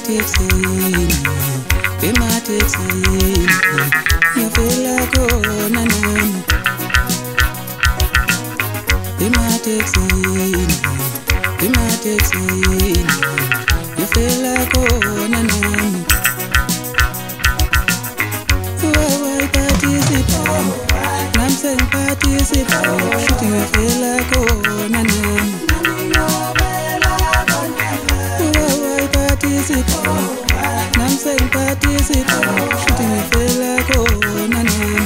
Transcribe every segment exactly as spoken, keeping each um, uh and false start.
emateksini emateksini ngiyafela khona nami emateksini emateksini ngiyafela khona nami why participate nami sengiparticipate shuthi ngiyafela khona nami Nam seng participate, shuthi ngifela khona nami.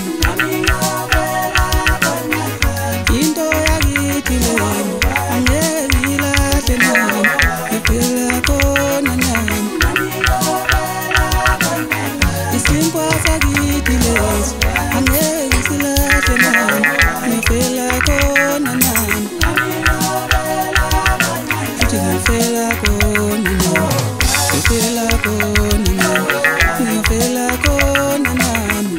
Into yakithi lena angeke ngilahle nami, ngifela khona nami. Isinkwa sakithi lesi angeke ngisilahle nami, ngifela khona nami. Shuthi ngifela khona nami. Ngiyafela khona nami, ngiyafela khona nami,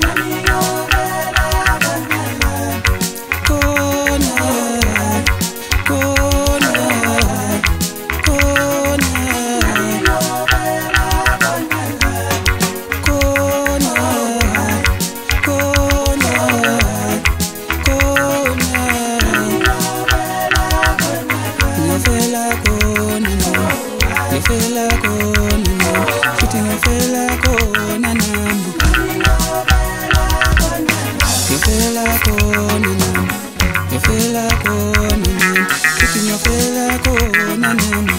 khona, khona, khona, khona, khona, khona, ngiyafela khona nami, ngiyafela khona nami, shuthi ngiyafela khona nami, ngiyafela khona nami, ngiyafela khona nami, shuthi ngiyafela khona nami.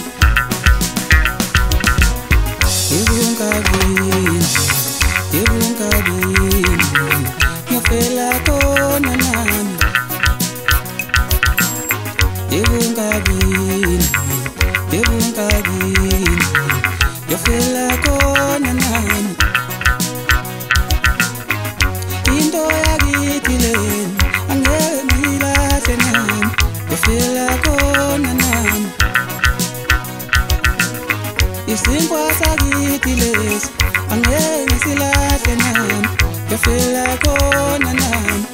Ebunkabini, ebunkabini, ngiyafela khona nami, ebunkabini, ebunkabini, ngiyafela khona nami. Into yakithi lena angeke ngilahle nami, ngiyafela khona nami. Isinkwa sakithi lesi angeke ngisilahle nami, ngiyafela khona nami.